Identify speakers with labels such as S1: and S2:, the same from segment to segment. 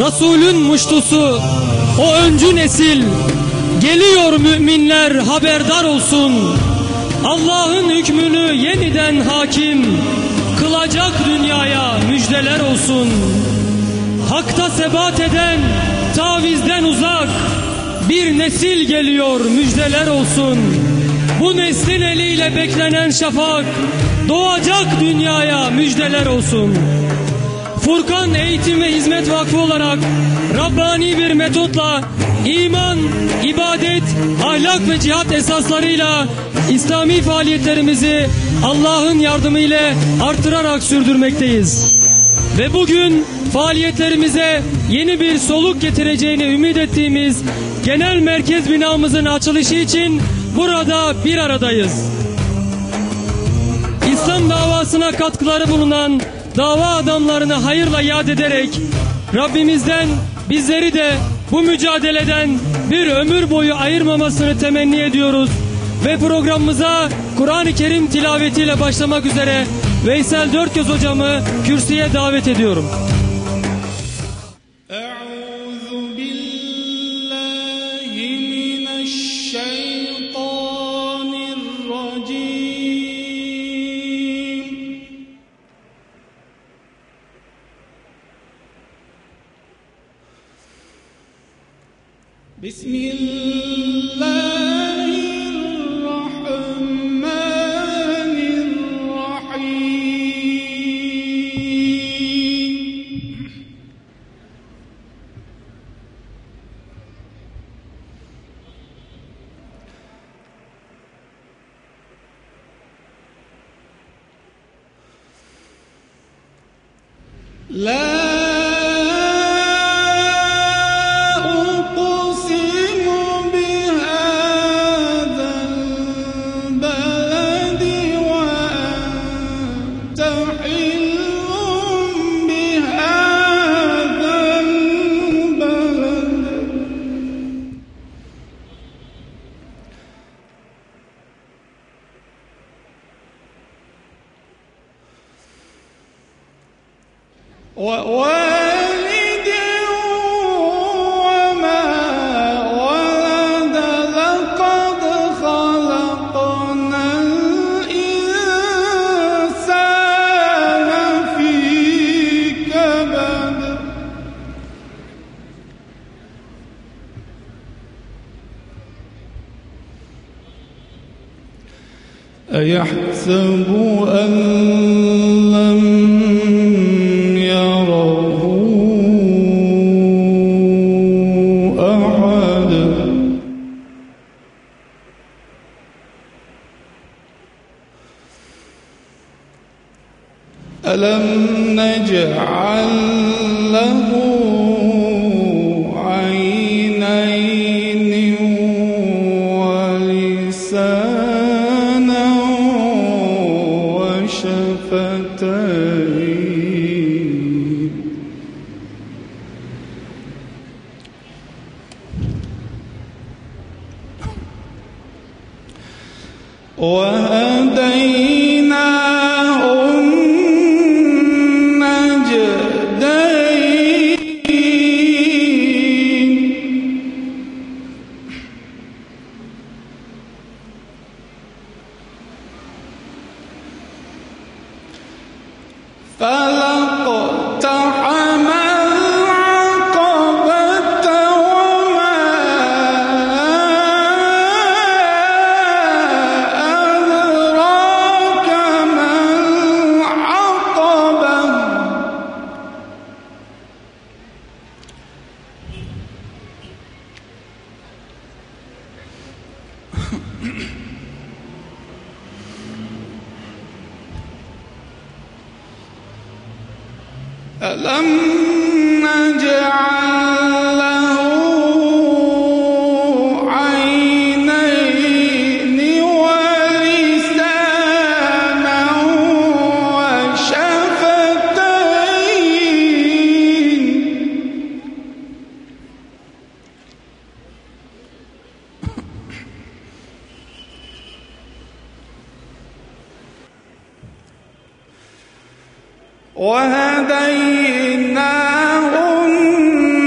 S1: Resulün muştusu, o öncü nesil. Geliyor müminler haberdar olsun. Allah'ın hükmünü yeniden hakim kılacak dünyaya müjdeler olsun. Hakta sebat eden, tavizden uzak bir nesil geliyor, müjdeler olsun. Bu neslin eliyle beklenen şafak doğacak dünyaya, müjdeler olsun. Furkan Eğitim ve Hizmet Vakfı olarak Rabbani bir metotla iman, ibadet, ahlak ve cihat esaslarıyla İslami faaliyetlerimizi Allah'ın yardımıyla artırarak sürdürmekteyiz. Ve bugün faaliyetlerimize yeni bir soluk getireceğini ümit ettiğimiz genel merkez binamızın açılışı için burada bir aradayız. İslam davasına katkıları bulunan dava adamlarını hayırla yad ederek Rabbimizden bizleri de bu mücadeleden bir ömür boyu ayırmamasını temenni ediyoruz. Ve programımıza Kur'an-ı Kerim tilavetiyle başlamak üzere Veysel Dörtgöz hocamı kürsüye davet ediyorum.
S2: ووالد وما ولد لقد خلقنا الإنسان في كبد أيحسب أن لم يره أحد ألم نجعل له عينين ولسانا وشفتين وهديناه النجدين فلاقتحم العقبة وما أدراك ما العقبة ألم نجعل له عينين ولسانا وشفتين وهديناه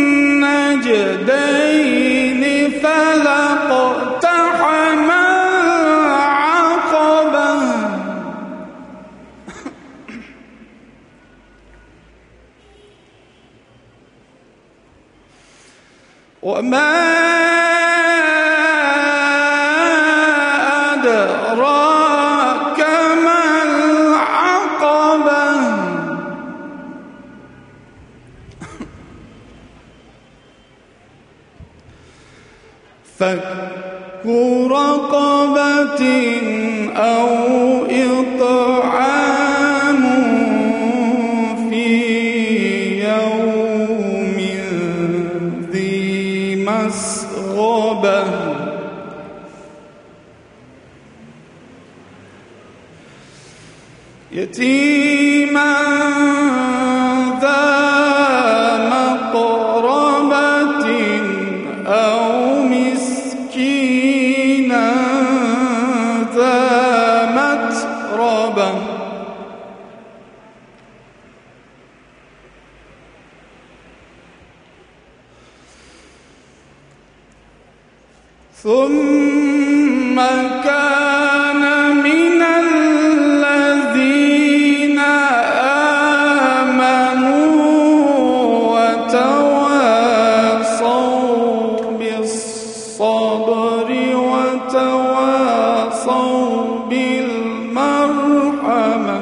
S2: وما أدراك ما العقبة فك رقبة أو إطعام في يوم ذي مسغبة يتيما ذا مقربة أو مسكينا ذا متربة ثم كان من الذين آمنوا وتواصوا بالصبر وتواصوا بالمرحمة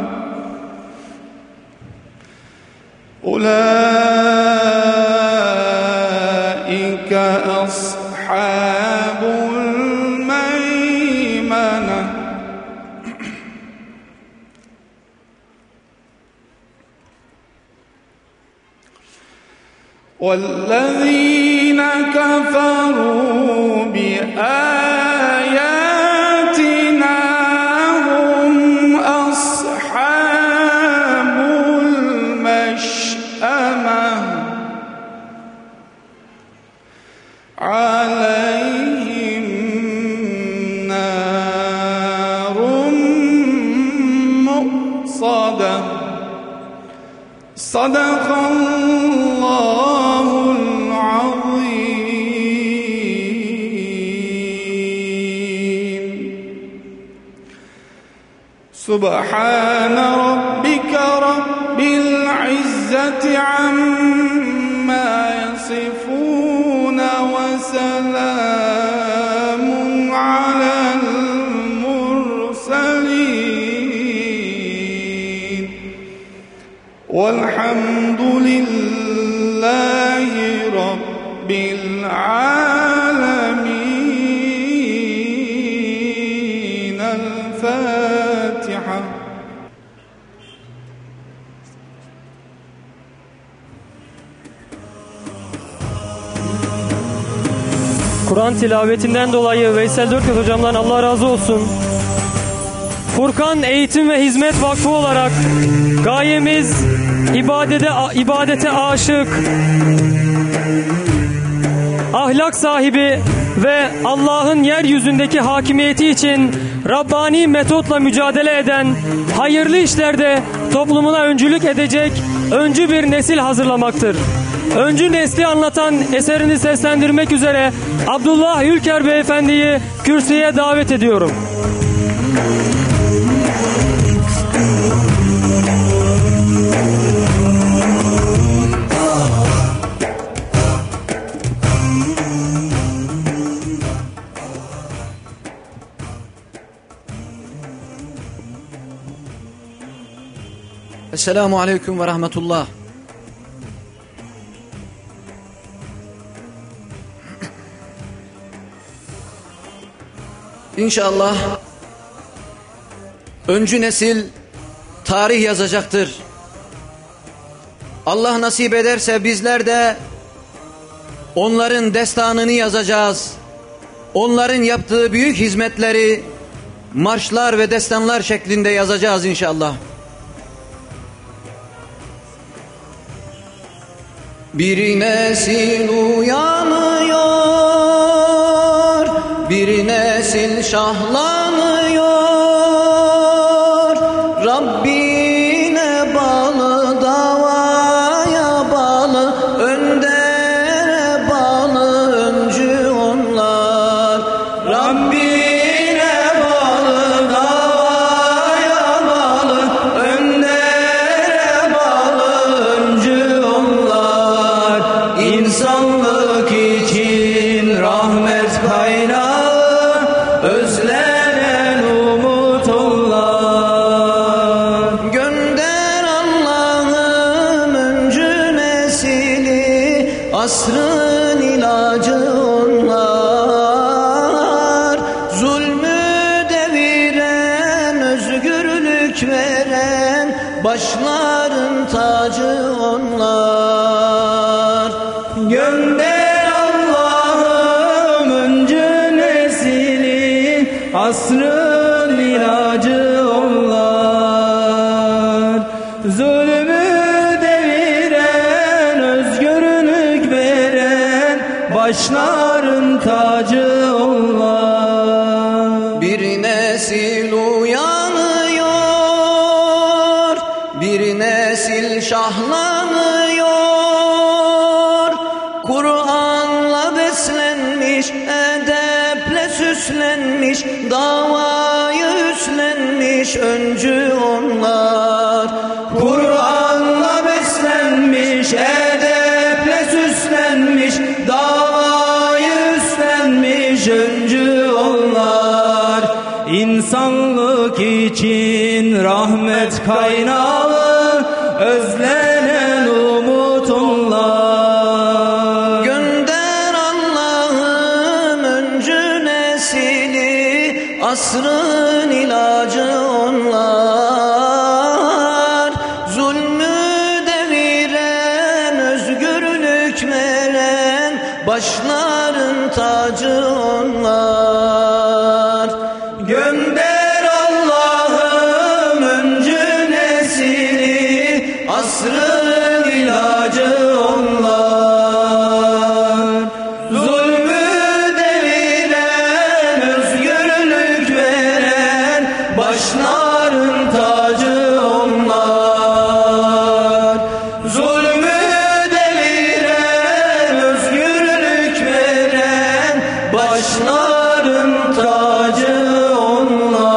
S2: أولئك أصحاب الميمنة والذين كفروا بآياتنا هم أصحاب المشأمة عليهم نار مؤصدة صدق الله العظيم سبحان ربك رب العزة عما يصفون وسلام على المرسلين والحمد لله رب العالمين. الفاتحة.
S1: Kur'an tilavetinden dolayı Veysel Dörköz hocamdan Allah razı olsun. Furkan Eğitim ve Hizmet Vakfı olarak gayemiz ibadete aşık, ahlak sahibi ve Allah'ın yeryüzündeki hakimiyeti için Rabbani metotla mücadele eden, hayırlı işlerde toplumuna öncülük edecek öncü bir nesil hazırlamaktır. Öncü nesli anlatan eserini seslendirmek üzere Abdullah Ülker Beyefendi'yi kürsüye davet ediyorum.
S3: Esselamu Aleyküm ve Rahmetullah. İnşallah öncü nesil tarih yazacaktır. Allah nasip ederse bizler de onların destanını yazacağız. Onların yaptığı büyük hizmetleri marşlar ve destanlar şeklinde yazacağız inşallah. Bir nesil uyanıyor, bir nesil şahlanıyor, Rabbine bağlı, davaya bağlı, öndere bağlı, öncü onlar. Rabbine bağlı, davaya bağlı, öndere bağlı, öncü onlar. İnsanlık için başların tacı onlar.
S4: Gönder Allah'ım öncü nesili, asrın ilacı onlar. Zulmü deviren, özgürlük veren, başların tacı onlar.
S3: Bir nesil uyanıyor, bir nesil şahlanıyor. Kur'an'la beslenmiş, edeple süslenmiş, davayı üstlenmiş öncü onlar.
S4: Kur'an'la beslenmiş, edeple süslenmiş, davayı üstlenmiş öncü onlar. İnsanlık için rahmet kaynağı, özlenen umut onlar.
S3: Gönder Allah'ım öncü nesili, asrın ilacı onlar. Zulmü deviren, özgürlük veren, başların tacı onlar.
S4: Gönder Allah'ım öncü nesili, asrın ilacı onlar. Zulmü deviren, özgürlük veren, başların tacı onlar. Zulmü deviren, özgürlük veren, başların tacı onlar.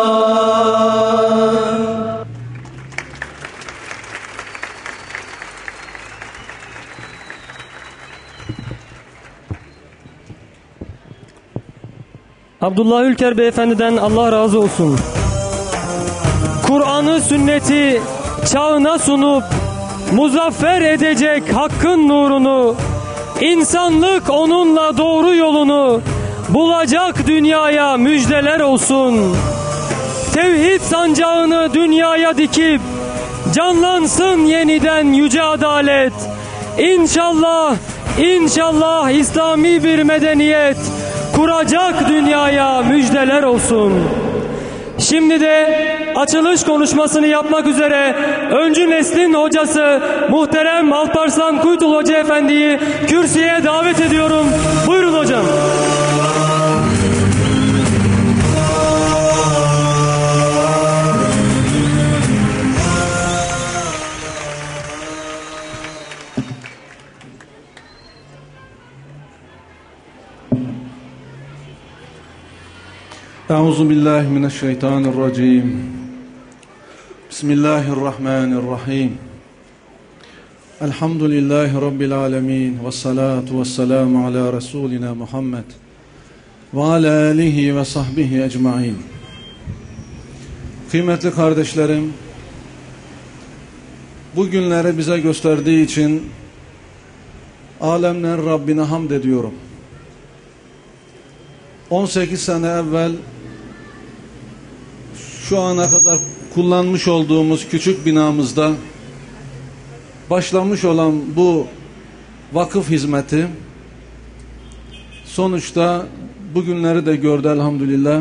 S1: Abdullah Ülker Beyefendi'den Allah razı olsun. Kur'an'ı, sünneti çağına sunup muzaffer edecek hakkın nurunu, insanlık onunla doğru yolunu bulacak, dünyaya müjdeler olsun. Tevhid sancağını dünyaya dikip canlansın yeniden yüce adalet. İnşallah, inşallah İslami bir medeniyet kuracak, dünyaya müjdeler olsun. Şimdi de açılış konuşmasını yapmak üzere öncü neslin hocası muhterem Alparslan Kuytul Hoca Efendi'yi kürsüye davet ediyorum. Buyurun hocam.
S2: Euzu billahi mineşşeytanirracim. Bismillahirrahmanirrahim. Elhamdülillahi rabbil alamin ve salatu vesselamu ala resulina Muhammed ve ala alihi ve sahbihi ecmaîn. Kıymetli kardeşlerim, bu günleri bize gösterdiği için alemler Rabbine hamd ediyorum. 18 sene evvel şu ana kadar kullanmış olduğumuz küçük binamızda başlamış olan bu vakıf hizmeti sonuçta bugünleri de gördü elhamdülillah.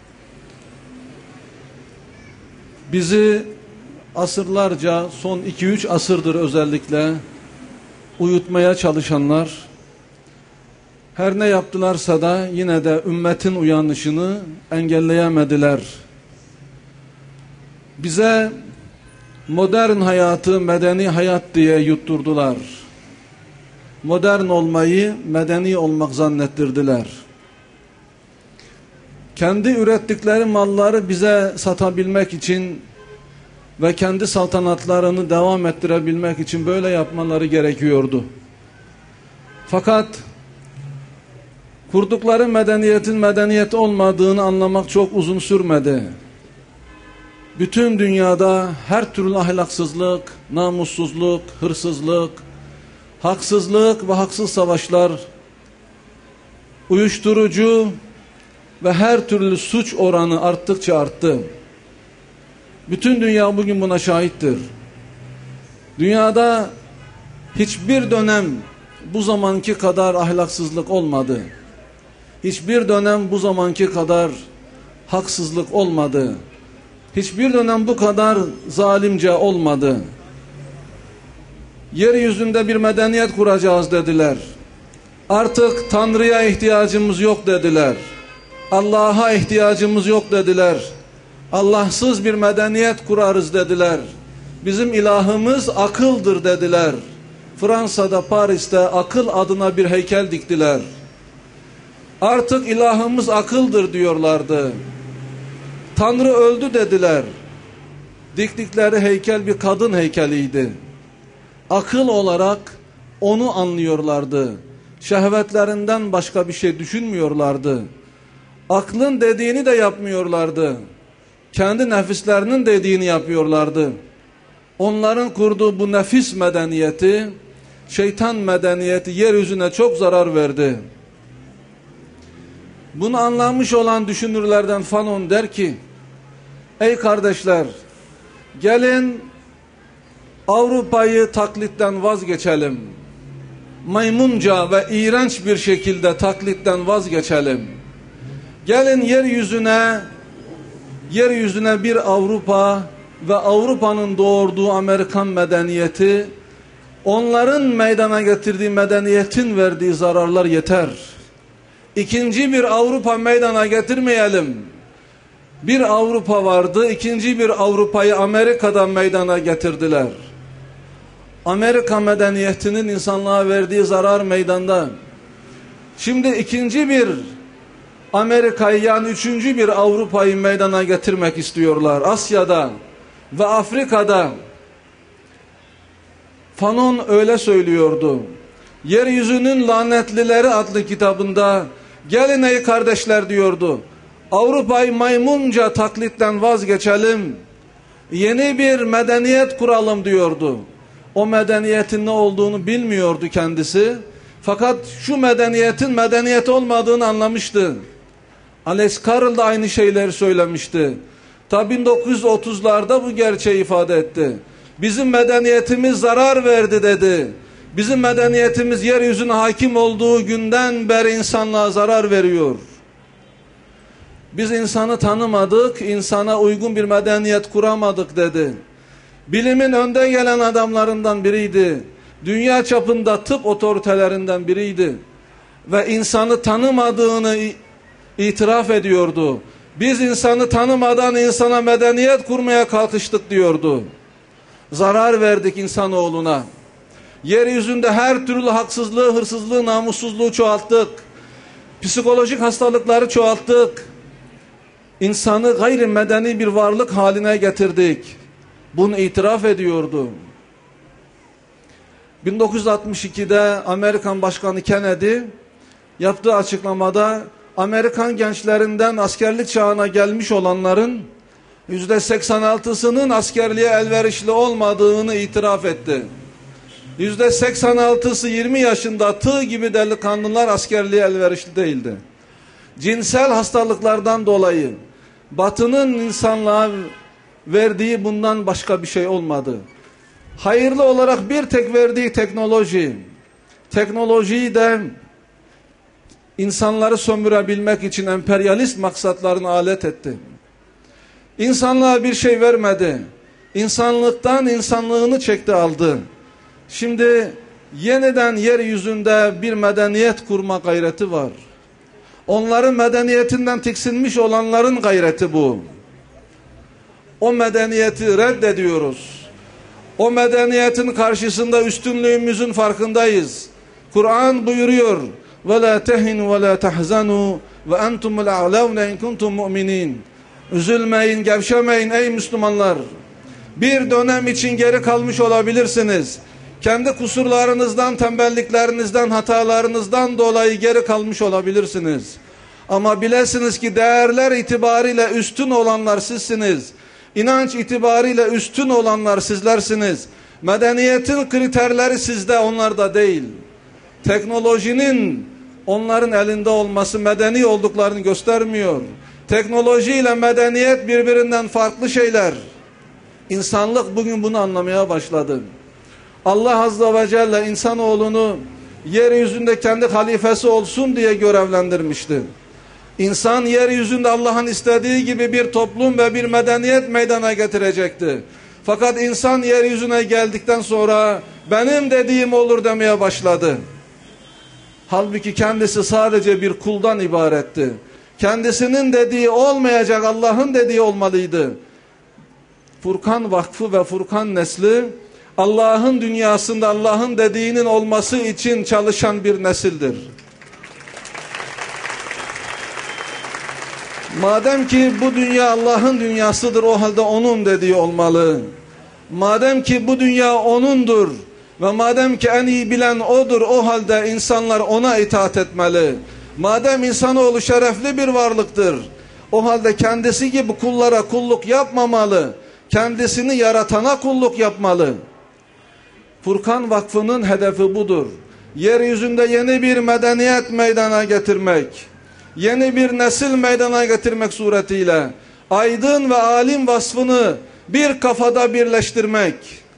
S2: Bizi asırlarca, son 2-3 asırdır özellikle uyutmaya çalışanlar her ne yaptılarsa da yine de ümmetin uyanışını engelleyemediler. Bize modern hayatı medeni hayat diye yutturdular. Modern olmayı medeni olmak zannettirdiler. Kendi ürettikleri malları bize satabilmek için ve kendi saltanatlarını devam ettirebilmek için böyle yapmaları gerekiyordu. Fakat kurdukları medeniyetin medeniyet olmadığını anlamak çok uzun sürmedi. Bütün dünyada her türlü ahlaksızlık, namussuzluk, hırsızlık, haksızlık ve haksız savaşlar, uyuşturucu ve her türlü suç oranı arttıkça arttı. Bütün dünya bugün buna şahittir. Dünyada hiçbir dönem bu zamanki kadar ahlaksızlık olmadı. Hiçbir dönem bu zamanki kadar haksızlık olmadı. Hiçbir dönem bu kadar zalimce olmadı. Yeryüzünde bir medeniyet kuracağız dediler. Artık Tanrı'ya ihtiyacımız yok dediler. Allah'a ihtiyacımız yok dediler. Allahsız bir medeniyet kurarız dediler. Bizim ilahımız akıldır dediler. Fransa'da, Paris'te akıl adına bir heykel diktiler. Artık ilahımız akıldır diyorlardı. Tanrı öldü dediler. Diktikleri heykel bir kadın heykeliydi. Akıl olarak onu anlıyorlardı. Şehvetlerinden başka bir şey düşünmüyorlardı. Aklın dediğini de yapmıyorlardı. Kendi nefislerinin dediğini yapıyorlardı. Onların kurduğu bu nefis medeniyeti, şeytan medeniyeti yeryüzüne çok zarar verdi. Bunu anlamış olan düşünürlerden Fanon der ki, ey kardeşler, gelin Avrupa'yı taklitten vazgeçelim. Maymunca ve iğrenç bir şekilde taklitten vazgeçelim. Gelin yeryüzüne bir Avrupa ve Avrupa'nın doğurduğu Amerikan medeniyeti, onların meydana getirdiği medeniyetin verdiği zararlar yeter. İkinci bir Avrupa meydana getirmeyelim. Bir Avrupa vardı, ikinci bir Avrupa'yı Amerika'dan meydana getirdiler. Amerika medeniyetinin insanlığa verdiği zarar meydanda. Şimdi ikinci bir Amerika'yı, yani üçüncü bir Avrupa'yı meydana getirmek istiyorlar. Asya'da ve Afrika'da. Fanon öyle söylüyordu. Yeryüzünün Lanetlileri adlı kitabında, gelin ey kardeşler diyordu, Avrupa'yı maymunca taklitten vazgeçelim, yeni bir medeniyet kuralım diyordu. O medeniyetin ne olduğunu bilmiyordu kendisi. Fakat şu medeniyetin medeniyet olmadığını anlamıştı. Alex Carrel da aynı şeyleri söylemişti. Ta 1930'larda bu gerçeği ifade etti. Bizim medeniyetimiz zarar verdi dedi. Bizim medeniyetimiz yeryüzüne hakim olduğu günden beri insanlığa zarar veriyor. Biz insanı tanımadık, insana uygun bir medeniyet kuramadık dedi. Bilimin önde gelen adamlarından biriydi. Dünya çapında tıp otoritelerinden biriydi. Ve insanı tanımadığını itiraf ediyordu. Biz insanı tanımadan insana medeniyet kurmaya kalkıştık diyordu. Zarar verdik insanoğluna. Yeryüzünde her türlü haksızlığı, hırsızlığı, namussuzluğu çoğalttık. Psikolojik hastalıkları çoğalttık. İnsanı gayrimedeni bir varlık haline getirdik. Bunu itiraf ediyordu. 1962'de Amerikan Başkanı Kennedy yaptığı açıklamada Amerikan gençlerinden askerlik çağına gelmiş olanların %86'sının askerliğe elverişli olmadığını itiraf etti. %86'sı 20 yaşında tığ gibi delikanlılar askerliğe elverişli değildi. Cinsel hastalıklardan dolayı Batı'nın insanlığa verdiği bundan başka bir şey olmadı. Hayırlı olarak bir tek verdiği teknoloji. Teknolojiyi de insanları sömürebilmek için emperyalist maksatlarını alet etti. İnsanlığa bir şey vermedi. İnsanlıktan insanlığını çekti aldı. Şimdi yeniden yeryüzünde bir medeniyet kurma gayreti var. Onların medeniyetinden tiksinmiş olanların gayreti bu. O medeniyeti reddediyoruz. O medeniyetin karşısında üstünlüğümüzün farkındayız. Kur'an buyuruyor: وَلَا تَهِنُوا وَلَا تَحْزَنُوا وَاَنْتُمُ الْاَعْلَوْنَ اِنْ كُنْتُمْ مُؤْمِنِينَ. Üzülmeyin, gevşemeyin ey Müslümanlar. Bir dönem için geri kalmış olabilirsiniz. Kendi kusurlarınızdan, tembelliklerinizden, hatalarınızdan dolayı geri kalmış olabilirsiniz. Ama bilesiniz ki değerler itibariyle üstün olanlar sizsiniz. İnanç itibariyle üstün olanlar sizlersiniz. Medeniyetin kriterleri sizde, onlarda değil. Teknolojinin onların elinde olması medeni olduklarını göstermiyor. Teknoloji ile medeniyet birbirinden farklı şeyler. İnsanlık bugün bunu anlamaya başladı. Allah Azze ve Celle insanoğlunu yeryüzünde kendi halifesi olsun diye görevlendirmişti. İnsan yeryüzünde Allah'ın istediği gibi bir toplum ve bir medeniyet meydana getirecekti. Fakat insan yeryüzüne geldikten sonra benim dediğim olur demeye başladı. Halbuki kendisi sadece bir kuldan ibaretti. Kendisinin dediği olmayacak, Allah'ın dediği olmalıydı. Furkan Vakfı ve Furkan nesli Allah'ın dünyasında Allah'ın dediğinin olması için çalışan bir nesildir. Madem ki bu dünya Allah'ın dünyasıdır, o halde onun dediği olmalı. Madem ki bu dünya onundur ve madem ki en iyi bilen odur, o halde insanlar ona itaat etmeli. Madem insanoğlu şerefli bir varlıktır, o halde kendisi gibi kullara kulluk yapmamalı. Kendisini yaratana kulluk yapmalı. Furkan Vakfı'nın hedefi budur. Yeryüzünde yeni bir medeniyet meydana getirmek, yeni bir nesil meydana getirmek suretiyle aydın ve alim vasfını bir kafada birleştirmek.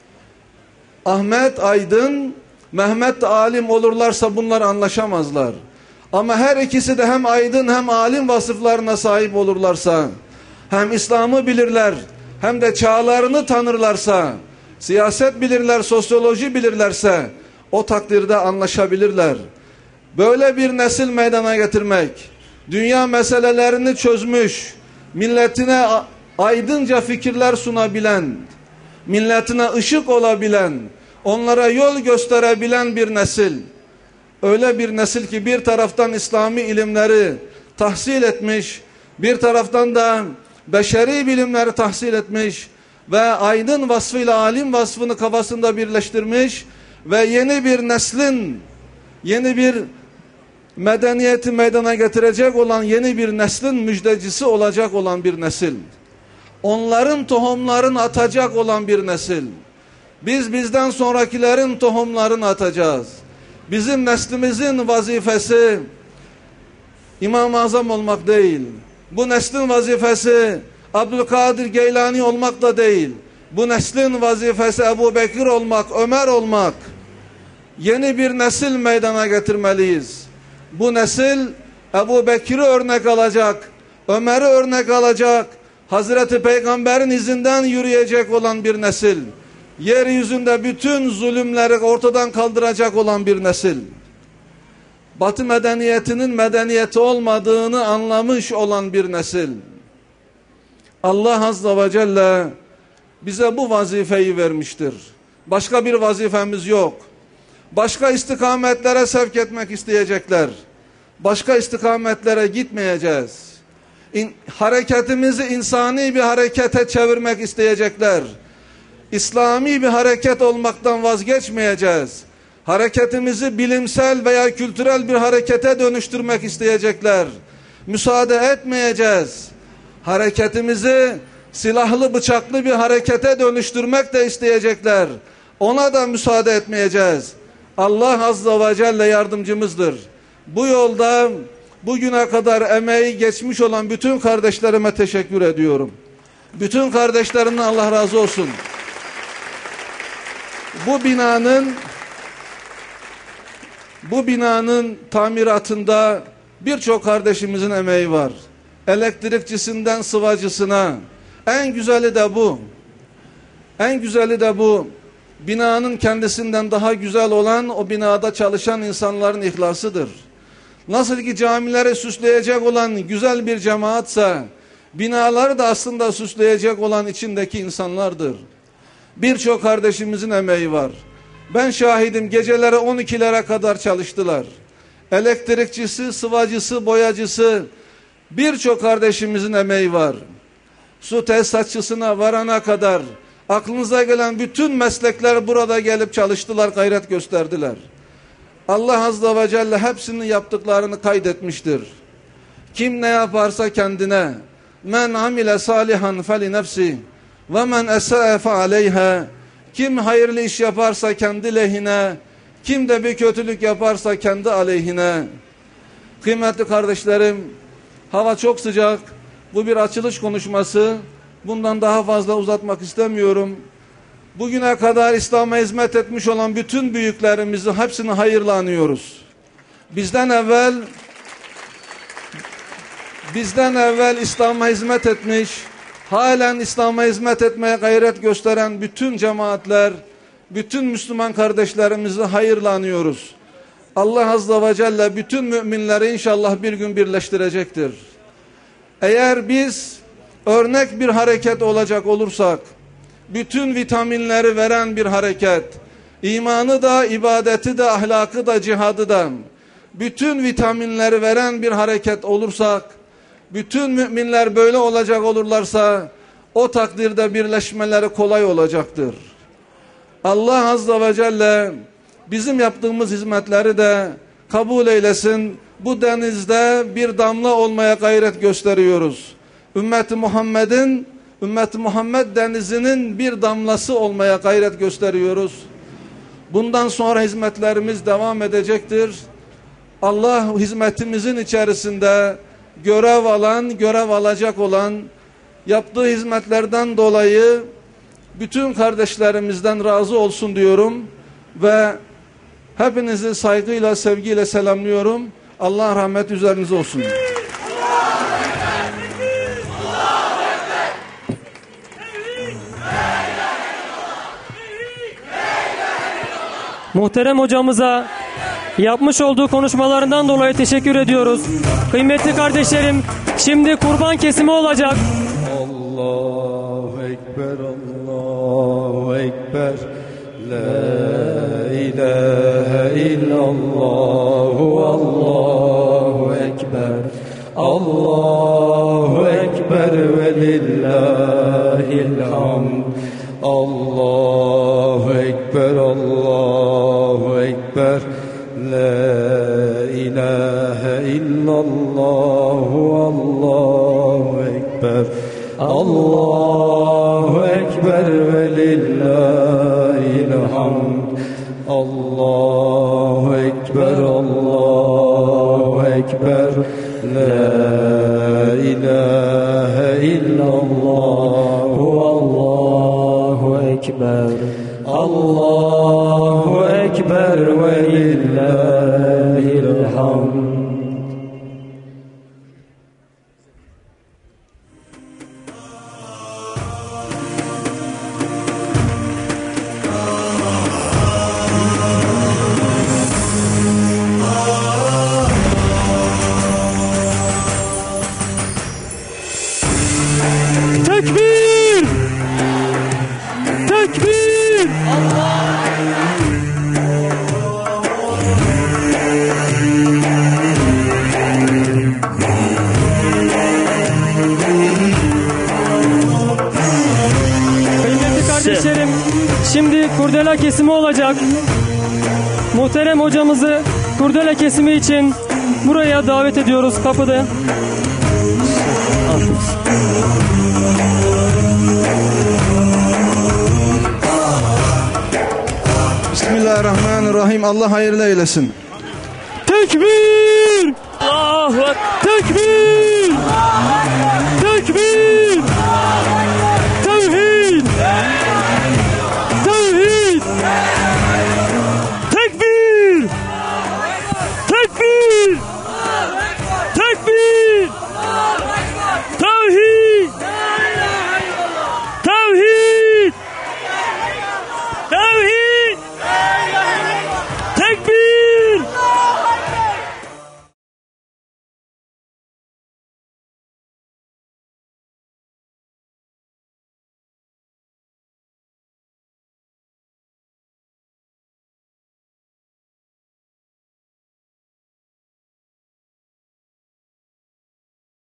S2: Ahmet aydın, Mehmet alim olurlarsa bunlar anlaşamazlar. Ama her ikisi de hem aydın hem alim vasıflarına sahip olurlarsa, hem İslam'ı bilirler hem de çağlarını tanırlarsa, siyaset bilirler, sosyoloji bilirlerse o takdirde anlaşabilirler. Böyle bir nesil meydana getirmek, dünya meselelerini çözmüş, milletine aydınca fikirler sunabilen, milletine ışık olabilen, onlara yol gösterebilen bir nesil. Öyle bir nesil ki bir taraftan İslami ilimleri tahsil etmiş, bir taraftan da beşeri bilimleri tahsil etmiş ve aydın vasfıyla alim vasfını kafasında birleştirmiş ve yeni bir neslin, yeni bir medeniyeti meydana getirecek olan yeni bir neslin müjdecisi olacak olan bir nesil. Onların tohumlarını atacak olan bir nesil. Biz bizden sonrakilerin tohumlarını atacağız. Bizim neslimizin vazifesi İmam-ı Azam olmak değil. Bu neslin vazifesi Abdülkadir Geylani olmak da değil. Bu neslin vazifesi Ebu Bekir olmak, Ömer olmak. Yeni bir nesil meydana getirmeliyiz. Bu nesil Ebu Bekir'i örnek alacak, Ömer'i örnek alacak, Hazreti Peygamber'in izinden yürüyecek olan bir nesil. Yeryüzünde bütün zulümleri ortadan kaldıracak olan bir nesil. Batı medeniyetinin medeniyeti olmadığını anlamış olan bir nesil. Allah Azze ve Celle bize bu vazifeyi vermiştir. Başka bir vazifemiz yok. Başka istikametlere sevk etmek isteyecekler. Başka istikametlere gitmeyeceğiz. Hareketimizi insani bir harekete çevirmek isteyecekler. İslami bir hareket olmaktan vazgeçmeyeceğiz. Hareketimizi bilimsel veya kültürel bir harekete dönüştürmek isteyecekler. Müsaade etmeyeceğiz. Hareketimizi silahlı bıçaklı bir harekete dönüştürmek de isteyecekler. Ona da müsaade etmeyeceğiz. Allah Azze ve Celle yardımcımızdır. Bu yolda bugüne kadar emeği geçmiş olan bütün kardeşlerime teşekkür ediyorum. Bütün kardeşlerimden Allah razı olsun. Bu binanın tamiratında birçok kardeşimizin emeği var. Elektrikçisinden sıvacısına. En güzeli de bu. En güzeli de bu. Binanın kendisinden daha güzel olan o binada çalışan insanların ihlasıdır. Nasıl ki camileri süsleyecek olan güzel bir cemaatse, binaları da aslında süsleyecek olan içindeki insanlardır. Birçok kardeşimizin emeği var. Ben şahidim, gecelere 12'lere kadar çalıştılar. Elektrikçisi, sıvacısı, boyacısı, birçok kardeşimizin emeği var. Su tesisatçısına varana kadar aklınıza gelen bütün meslekler burada gelip çalıştılar, gayret gösterdiler. Allah Azze ve Celle hepsinin yaptıklarını kaydetmiştir. Kim ne yaparsa kendine. Men amile salihan feli nefsi ve men esa'e fe aleyha. Kim hayırlı iş yaparsa kendi lehine, kim de bir kötülük yaparsa kendi aleyhine. Kıymetli kardeşlerim, hava çok sıcak. Bu bir açılış konuşması. Bundan daha fazla uzatmak istemiyorum. bugüne kadar İslam'a hizmet etmiş olan bütün büyüklerimizi hepsini hayırla anıyoruz. Bizden evvel İslam'a hizmet etmiş, halen İslam'a hizmet etmeye gayret gösteren bütün cemaatler, bütün Müslüman kardeşlerimizi hayırla anıyoruz. Allah Azze ve Celle bütün müminleri inşallah bir gün birleştirecektir. Eğer biz örnek bir hareket olacak olursak, bütün vitaminleri veren bir hareket, imanı da, ibadeti de, ahlakı da, cihadı da, bütün vitaminleri veren bir hareket olursak, bütün müminler böyle olacak olurlarsa, o takdirde birleşmeleri kolay olacaktır. Allah Azze ve Celle bizim yaptığımız hizmetleri de kabul eylesin. Bu denizde bir damla olmaya gayret gösteriyoruz. Ümmet-i Muhammed denizinin bir damlası olmaya gayret gösteriyoruz. Bundan sonra hizmetlerimiz devam edecektir. Allah hizmetimizin içerisinde görev alacak olan, yaptığı hizmetlerden dolayı bütün kardeşlerimizden razı olsun diyorum ve hepinizi saygıyla, sevgiyle selamlıyorum. Allah rahmet üzerinize olsun.
S1: Muhterem hocamıza yapmış olduğu konuşmalarından dolayı teşekkür ediyoruz. Kıymetli kardeşlerim, şimdi kurban kesimi olacak.
S4: Allahu Ekber, Allahu Ekber, La ilahe illallah, Allahu Ekber, Allahu Ekber ve lillahil hamd. Allahu Ekber, Allahu Ekber, La ilahe illallah, Allahu Ekber, Allahu Ekber ve lillahil hamd. Allahu Ekber, Allahu Ekber, La ilahe illallah, Allahu Ekber, Allahu Ekber ve lillahil hamd.
S1: Tekbir! Tekbir! Kıymetli kardeşlerim, şimdi kurdele kesimi olacak. Muhterem hocamızı kurdele kesimi için buraya davet ediyoruz kapıda.
S2: Bismillahirrahmanirrahim. Allah hayırlı eylesin.
S1: Tekbir! Allahu Ekber! Tekbir!